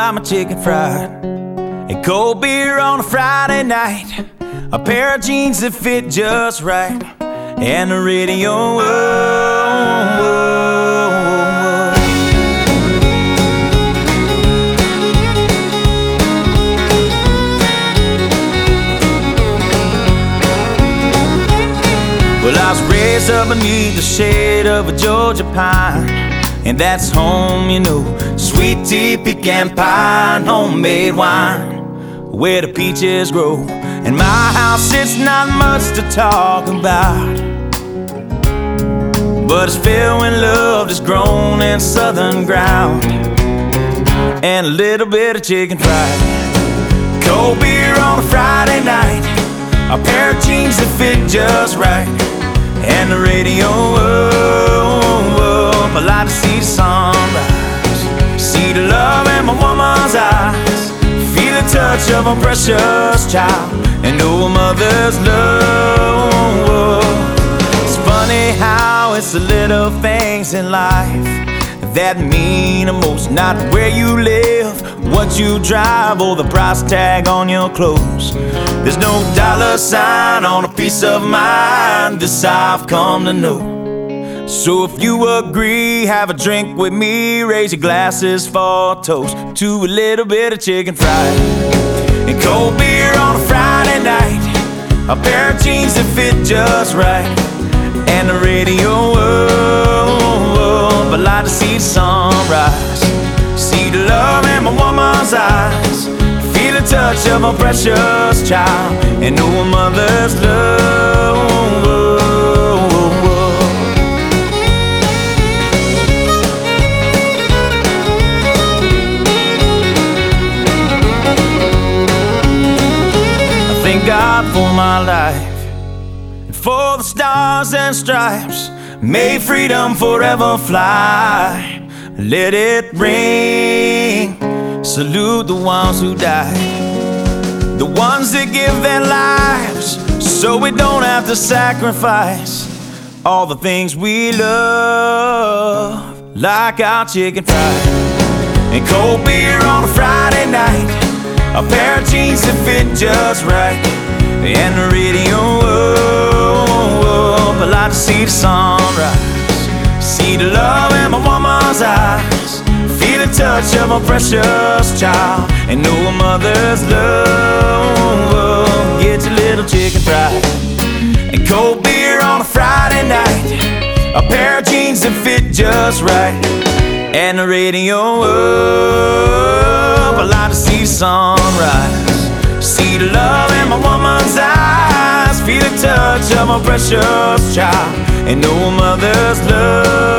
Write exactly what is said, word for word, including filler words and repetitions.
got my chicken fried, a cold beer on a Friday night, a pair of jeans that fit just right, and the radio. Whoa, whoa, whoa. Well, I was raised up beneath the shade of a Georgia pine, and that's home, you know. Sweet tea, pecan pie, and homemade wine, where the peaches grow. In my house, it's not much to talk about, but it's filled with love that's grown in southern ground, and a little bit of chicken fried, cold beer on a Friday night, a pair of jeans that fit just right, and the radio up. I like to see the sunrise, see the love in my woman's eyes, feel the touch of a precious child, and know a mother's love. It's funny how it's the little things in life that mean the most. Not where you live, what you drive, or the price tag on your clothes. There's no dollar sign on a peace of mind, this I've come to know. So if you agree, have a drink with me, raise your glasses for a toast to a little bit of chicken fried, and cold beer on a Friday night, a pair of jeans that fit just right, and the radio up. I like to see the sunrise, see the love in my woman's eyes, feel the touch of a precious child, and know a mother's love. Thank God for my life, and for the stars and stripes. May freedom forever fly. Let it ring. Salute the ones who died, the ones that give their lives so we don't have to sacrifice all the things we love, like our chicken fried, and cold beer on a Friday night, a pair of jeans that fit just right, and the radio up. I like to see the sunrise, see the love in my woman's eyes, feel the touch of a precious child, and know a mother's love. Get your little chicken fried, and cold beer on a Friday night, a pair of jeans that fit just right, and the radio up. I like to see the sunrise, see the love in my woman's eyes, feel the touch of a precious child, and know a mother's love.